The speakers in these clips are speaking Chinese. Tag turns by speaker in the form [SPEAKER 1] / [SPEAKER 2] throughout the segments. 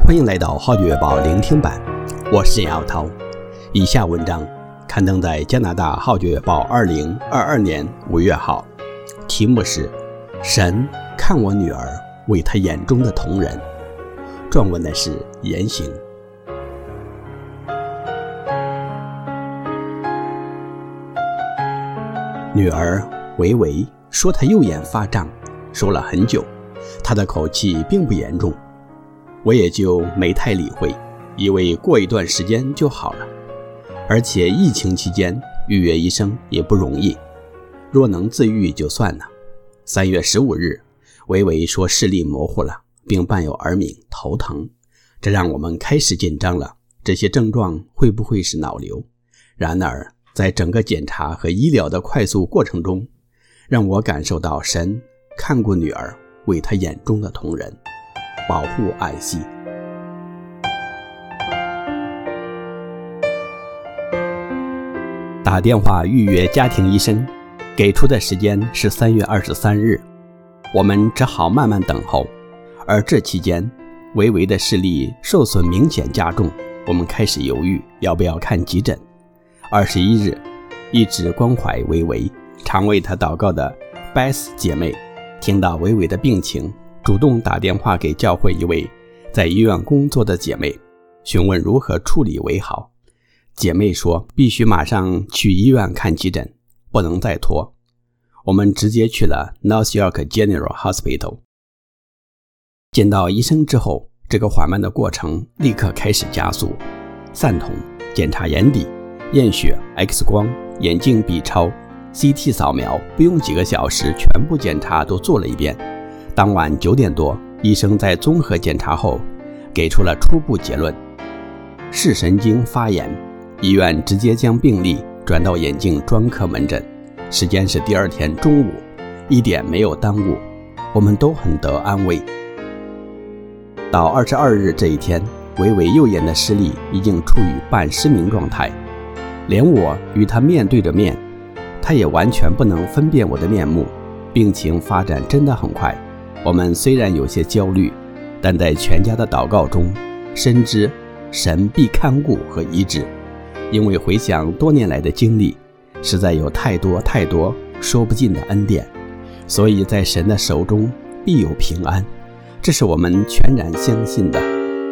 [SPEAKER 1] 欢迎来到浩觉月报聆听版，我是杨耀涛。以下文章刊登在加拿大浩觉月报2022年5月号，题目是神看我女儿为他眼中的瞳人，撰文的是言行。女儿维维说她右眼发胀，说了很久，她的口气并不严重，我也就没太理会，以为过一段时间就好了。而且疫情期间预约医生也不容易，若能自愈就算了。3月15日，维维说视力模糊了，并伴有耳鸣、头疼，这让我们开始紧张了，这些症状会不会是脑瘤？然而在整个检查和医疗的快速过程中，让我感受到神看顾女儿为她眼中的瞳人，保护爱惜。打电话预约家庭医生，给出的时间是3月23日，我们只好慢慢等候。而这期间，维维的视力受损明显加重，我们开始犹豫要不要看急诊。21日，一直关怀维维、常为她祷告的 Beth 姐妹，听到维维的病情，主动打电话给教会一位在医院工作的姐妹，询问如何处理为好。姐妹说必须马上去医院看急诊，不能再拖。我们直接去了 North York General Hospital。 见到医生之后，这个缓慢的过程立刻开始加速。散瞳、检查眼底、验血、X 光、眼镜 B 超、CT 扫描，不用几个小时，全部检查都做了一遍。当晚9点多，医生在综合检查后给出了初步结论：视神经发炎。医院直接将病例转到眼镜专科门诊，时间是第二天中午，一点没有耽误，我们都很得安慰。到22日这一天，维维右眼的视力已经处于半失明状态，连我与他面对着面，他也完全不能分辨我的面目。病情发展真的很快，我们虽然有些焦虑，但在全家的祷告中深知神必看顾和医治。因为回想多年来的经历，实在有太多说不尽的恩典，所以在神的手中必有平安，这是我们全然相信的。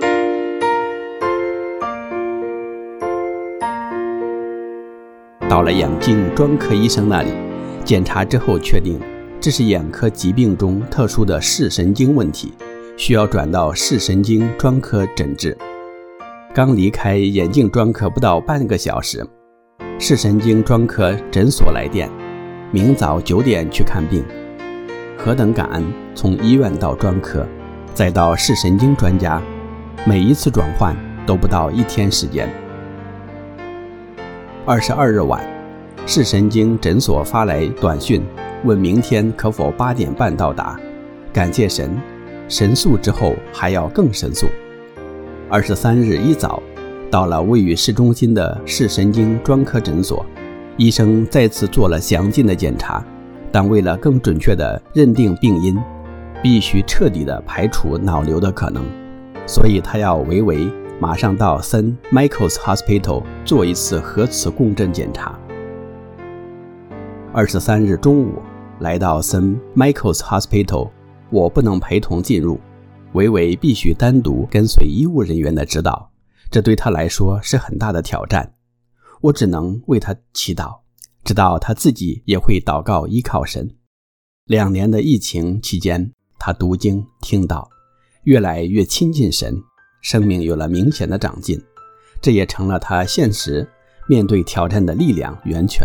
[SPEAKER 1] 到了眼镜专科医生那里，检查之后确定这是眼科疾病中特殊的视神经问题，需要转到视神经专科诊治。刚离开眼镜专科不到半个小时，视神经专科诊所来电，明早9点去看病。何等感恩，从医院到专科，再到视神经专家，每一次转换都不到1天时间。22日晚，视神经诊所发来短讯，问明天可否8点半到达。感谢神，神速之后还要更神速。23日一早，到了位于市中心的视神经专科诊所，医生再次做了详尽的检查，但为了更准确地认定病因，必须彻底地排除脑瘤的可能，所以他要维维马上到 St. Michael's Hospital 做一次核磁共振检查。23日中午，来到 St. Michael's Hospital， 我不能陪同进入，维维必须单独跟随医务人员的指导，这对他来说是很大的挑战。我只能为他祈祷，知道他自己也会祷告依靠神。2年的疫情期间，他读经听道，越来越亲近神，生命有了明显的长进，这也成了他现实面对挑战的力量源泉。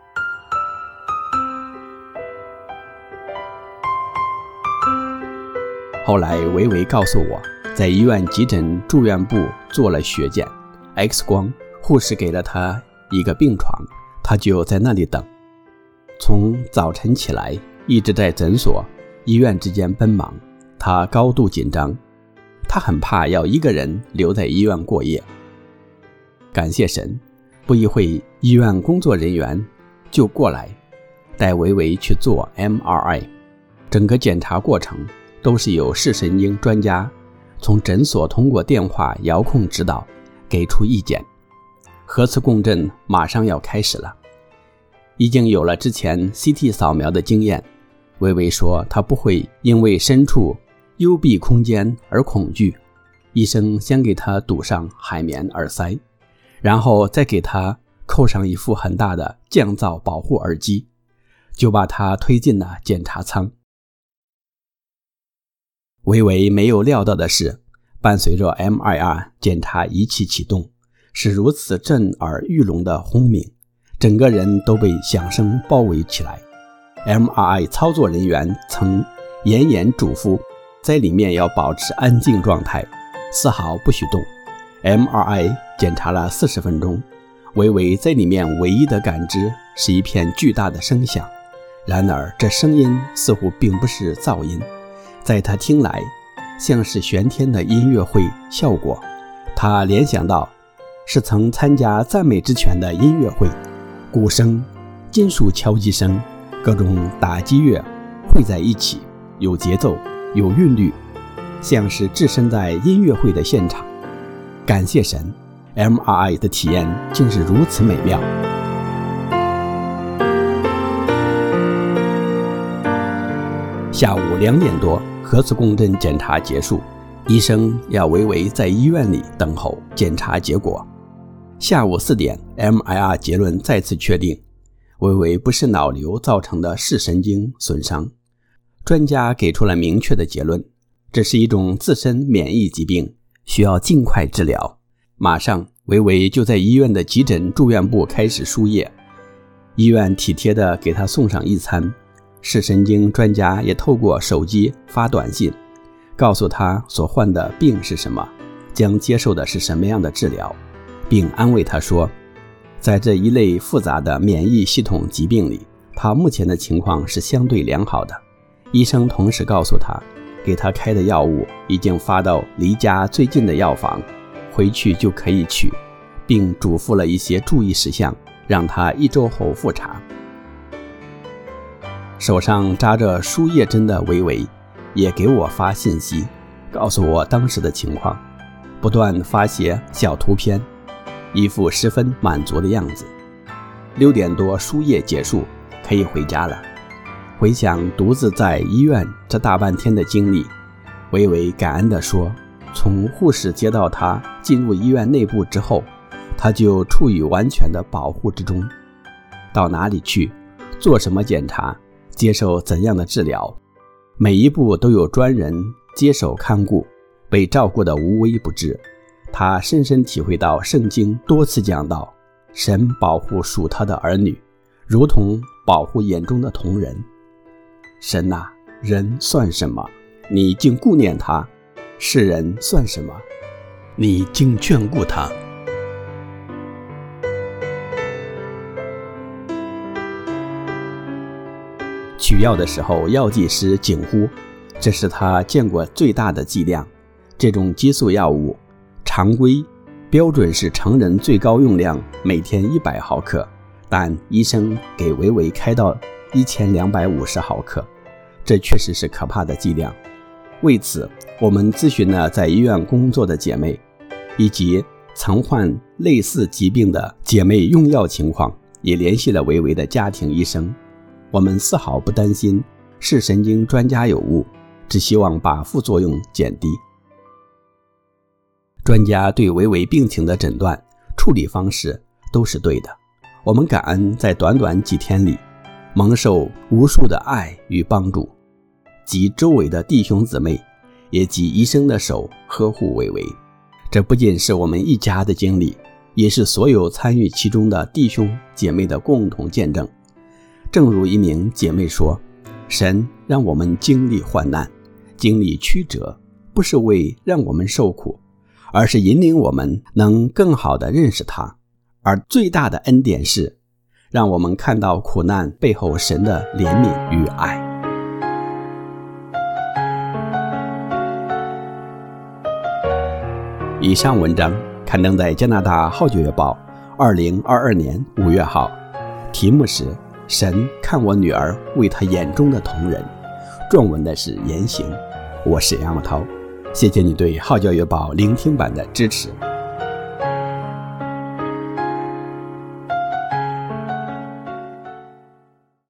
[SPEAKER 1] 后来维维告诉我，在医院急诊住院部做了血检、X 光，护士给了他一个病床，他就在那里等。从早晨起来一直在诊所、医院之间奔忙，他高度紧张，他很怕要一个人留在医院过夜。感谢神，不一会医院工作人员就过来带维维去做 MRI， 整个检查过程都是由视神经专家从诊所通过电话遥控指导，给出意见。核磁共振马上要开始了。已经有了之前 CT 扫描的经验，薇薇说她不会因为身处幽闭空间而恐惧。医生先给她堵上海绵耳塞，然后再给她扣上一副很大的降噪保护耳机，就把她推进了检查舱。薇薇没有料到的是，伴随着 MRI 检查仪器启动，是如此震耳欲聋的轰鸣，整个人都被响声包围起来。MRI 操作人员曾严严嘱咐，在里面要保持安静状态，丝毫不许动。MRI 检查了40分钟，薇薇在里面唯一的感知是一片巨大的声响，然而这声音似乎并不是噪音，在她听来像是玄天的音乐会效果。她联想到是曾参加赞美之泉的音乐会，鼓声、金属敲击声、各种打击乐汇在一起，有节奏，有韵律，像是置身在音乐会的现场。感谢神， MRI 的体验竟是如此美妙。下午2点多，核磁共振检查结束，医生要薇薇在医院里等候检查结果。下午4点 MRI 结论再次确定，薇薇不是脑瘤造成的视神经损伤。专家给出了明确的结论，这是一种自身免疫疾病，需要尽快治疗。马上薇薇就在医院的急诊住院部开始输液，医院体贴地给她送上一餐。视神经专家也透过手机发短信，告诉她所患的病是什么，将接受的是什么样的治疗，并安慰她说，在这一类复杂的免疫系统疾病里，她目前的情况是相对良好的。医生同时告诉她，给她开的药物已经发到离家最近的药房，回去就可以取，并嘱咐了一些注意事项，让她1周后复查。手上扎着输液针的薇薇也给我发信息，告诉我当时的情况，不断发些小图片，一副十分满足的样子。6点多输液结束，可以回家了。回想独自在医院这大半天的经历，薇薇感恩地说，从护士接到她进入医院内部之后，她就处于完全的保护之中。到哪里去，做什么检查，接受怎样的治疗，每一步都有专人接手看顾，被照顾得无微不至。她深深体会到圣经多次讲到，神保护属他的儿女，如同保护眼中的瞳人。神啊，人算什么？你竟顾念他；世人算什么？你竟眷顾他。取药的时候，药剂师惊呼，这是他见过最大的剂量。这种激素药物常规标准是成人最高用量每天100毫克，但医生给薇薇开到1250毫克，这确实是可怕的剂量。为此，我们咨询了在医院工作的姐妹，以及曾患类似疾病的姐妹用药情况，也联系了薇薇的家庭医生。我们丝毫不担心视神经专家有误，只希望把副作用减低。专家对薇薇病情的诊断、处理方式都是对的。我们感恩在短短几天里蒙受无数的爱与帮助，及周围的弟兄姊妹，也及医生的手呵护薇薇。这不仅是我们一家的经历，也是所有参与其中的弟兄姐妹的共同见证。正如一名姐妹说，神让我们经历患难，经历曲折，不是为让我们受苦，而是引领我们能更好地认识他。而最大的恩典是让我们看到苦难背后神的怜悯与爱。以上文章刊登在加拿大号角月报2022年5月号，题目是神看我女儿为他眼中的瞳人，撰文的是言行。我是杨茂涛， 谢谢你对号角月报聆听版的支持。